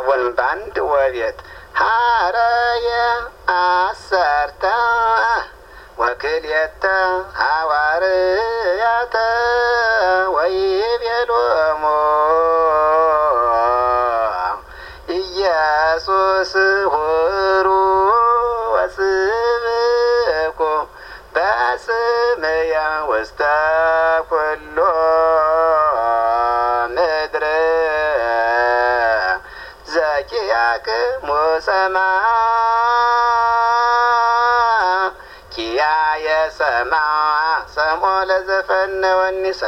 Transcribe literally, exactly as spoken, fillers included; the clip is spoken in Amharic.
ወንባንድ ወቤት ሐረየ አሰርተ ወክልየተ ሐዋርያተ ወይቤሎሙ ኢየሱስ ሆሩ ወስብኩ በስምየ ውስተ ኩሉ ምድር ዘኪያክሙ ሰማዕ ኪያየ ሰማዕ ሰምዖ ለዘፈነወኒ